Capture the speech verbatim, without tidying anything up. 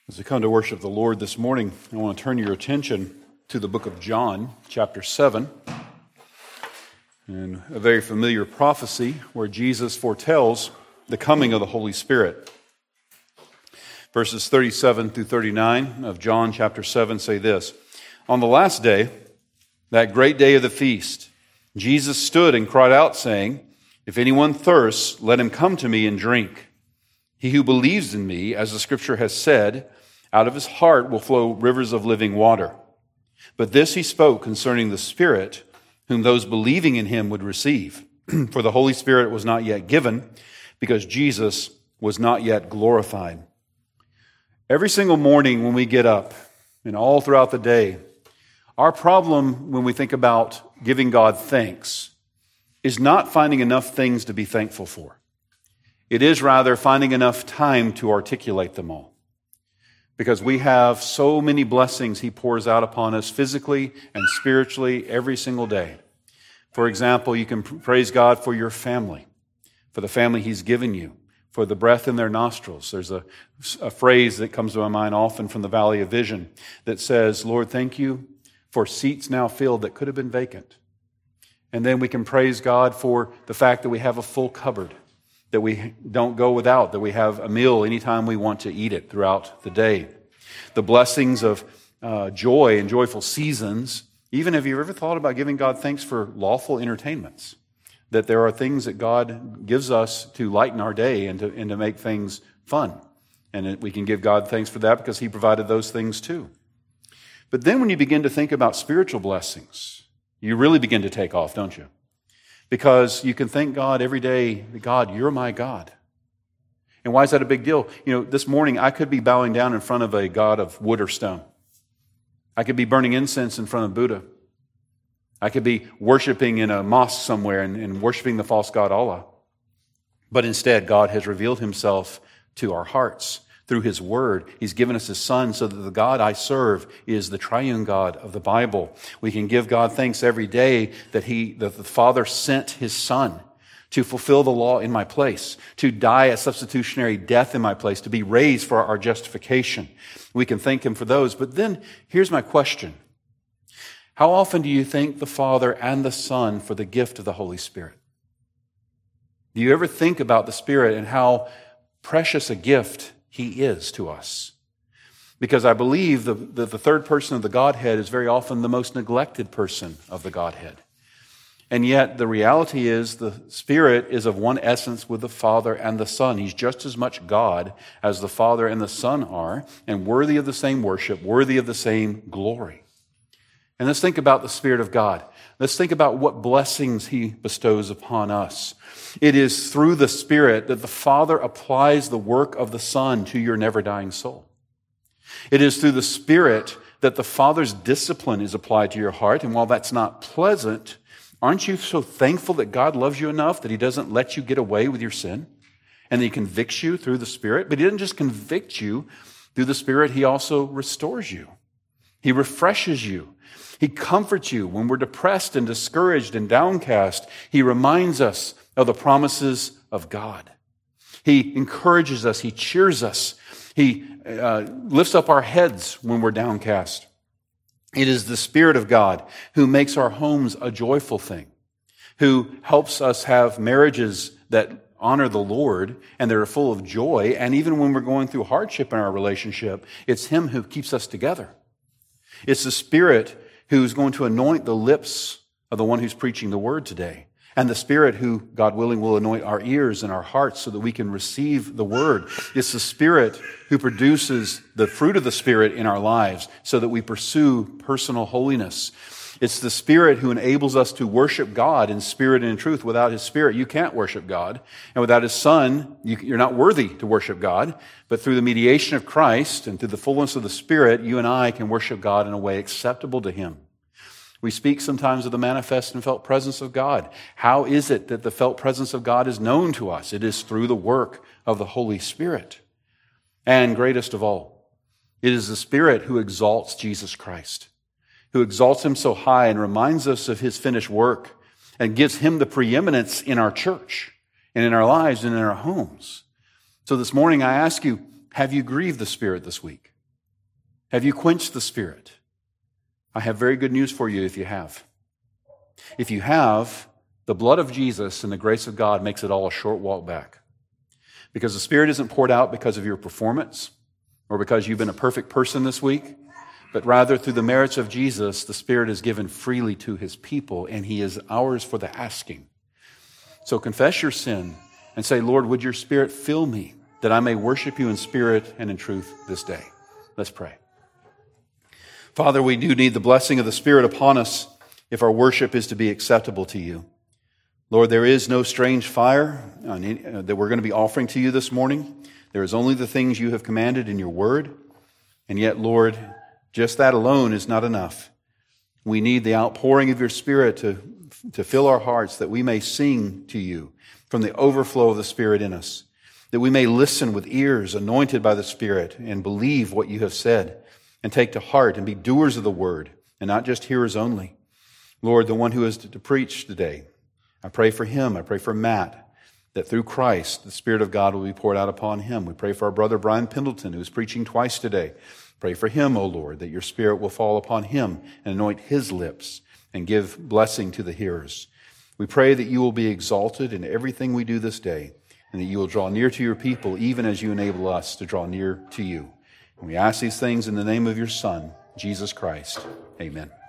As we come to worship the Lord this morning, I want to turn your attention to the book of John, chapter seven, and a very familiar prophecy where Jesus foretells the coming of the Holy Spirit. Verses thirty-seven through thirty-nine of John chapter seven say this: On the last day, that great day of the feast, Jesus stood and cried out, saying, If anyone thirsts, let him come to me and drink. He who believes in me, as the scripture has said, out of his heart will flow rivers of living water. But this he spoke concerning the Spirit, whom those believing in him would receive. For the Holy Spirit was not yet given, because Jesus was not yet glorified. Every single morning when we get up, and all throughout the day, our problem when we think about giving God thanks is not finding enough things to be thankful for. It is rather finding enough time to articulate them all. Because we have so many blessings He pours out upon us physically and spiritually every single day. For example, you can praise God for your family, for the family He's given you, for the breath in their nostrils. There's a, a phrase that comes to my mind often from the Valley of Vision that says, Lord, thank you for seats now filled that could have been vacant. And then we can praise God for the fact that we have a full cupboard, that we don't go without, that we have a meal anytime we want to eat it throughout the day. The blessings of uh, joy and joyful seasons. Even have you ever thought about giving God thanks for lawful entertainments? That there are things that God gives us to lighten our day and to, and to make things fun. And it, we can give God thanks for that because He provided those things too. But then when you begin to think about spiritual blessings, you really begin to take off, don't you? Because you can thank God every day, God, you're my God. And why is that a big deal? You know, this morning I could be bowing down in front of a God of wood or stone. I could be burning incense in front of Buddha. I could be worshiping in a mosque somewhere and, and worshiping the false god Allah. But instead, God has revealed Himself to our hearts through His Word. He's given us His Son so that the God I serve is the triune God of the Bible. We can give God thanks every day that He, that the Father sent His Son to fulfill the law in my place, to die a substitutionary death in my place, to be raised for our justification. We can thank Him for those. But then, here's my question. How often do you thank the Father and the Son for the gift of the Holy Spirit? Do you ever think about the Spirit and how precious a gift He is to us? Because I believe that the, the third person of the Godhead is very often the most neglected person of the Godhead. And yet the reality is the Spirit is of one essence with the Father and the Son. He's just as much God as the Father and the Son are, and worthy of the same worship, worthy of the same glory. And let's think about the Spirit of God. Let's think about what blessings He bestows upon us. It is through the Spirit that the Father applies the work of the Son to your never-dying soul. It is through the Spirit that the Father's discipline is applied to your heart. And while that's not pleasant, aren't you so thankful that God loves you enough that He doesn't let you get away with your sin? And that He convicts you through the Spirit? But He doesn't just convict you through the Spirit, He also restores you. He refreshes you. He comforts you when we're depressed and discouraged and downcast. He reminds us of the promises of God. He encourages us. He cheers us. He uh, lifts up our heads when we're downcast. It is the Spirit of God who makes our homes a joyful thing, who helps us have marriages that honor the Lord and that are full of joy. And even when we're going through hardship in our relationship, it's Him who keeps us together. It's the Spirit who's going to anoint the lips of the one who's preaching the word today. And the Spirit who, God willing, will anoint our ears and our hearts so that we can receive the word. It's the Spirit who produces the fruit of the Spirit in our lives so that we pursue personal holiness. It's the Spirit who enables us to worship God in spirit and in truth. Without His Spirit, you can't worship God. And without His Son, you're not worthy to worship God. But through the mediation of Christ and through the fullness of the Spirit, you and I can worship God in a way acceptable to Him. We speak sometimes of the manifest and felt presence of God. How is it that the felt presence of God is known to us? It is through the work of the Holy Spirit. And greatest of all, it is the Spirit who exalts Jesus Christ, who exalts Him so high and reminds us of His finished work and gives Him the preeminence in our church and in our lives and in our homes. So this morning I ask you, have you grieved the Spirit this week? Have you quenched the Spirit? I have very good news for you if you have. If you have, the blood of Jesus and the grace of God makes it all a short walk back. Because the Spirit isn't poured out because of your performance or because you've been a perfect person this week, but rather through the merits of Jesus, the Spirit is given freely to His people, and He is ours for the asking. So confess your sin and say, Lord, would your Spirit fill me that I may worship you in spirit and in truth this day. Let's pray. Father, we do need the blessing of the Spirit upon us if our worship is to be acceptable to you. Lord, there is no strange fire that we're going to be offering to you this morning. There is only the things you have commanded in your word. And yet, Lord, just that alone is not enough. We need the outpouring of your Spirit to, to fill our hearts that we may sing to you from the overflow of the Spirit in us, that we may listen with ears anointed by the Spirit and believe what you have said and take to heart and be doers of the word and not just hearers only. Lord, the one who is to, to preach today, I pray for him. I pray for Matt, that through Christ, the Spirit of God will be poured out upon him. We pray for our brother Brian Pendleton, who is preaching twice today. Pray for him, O Lord, that your Spirit will fall upon him and anoint his lips and give blessing to the hearers. We pray that you will be exalted in everything we do this day and that you will draw near to your people even as you enable us to draw near to you. And we ask these things in the name of your Son, Jesus Christ. Amen.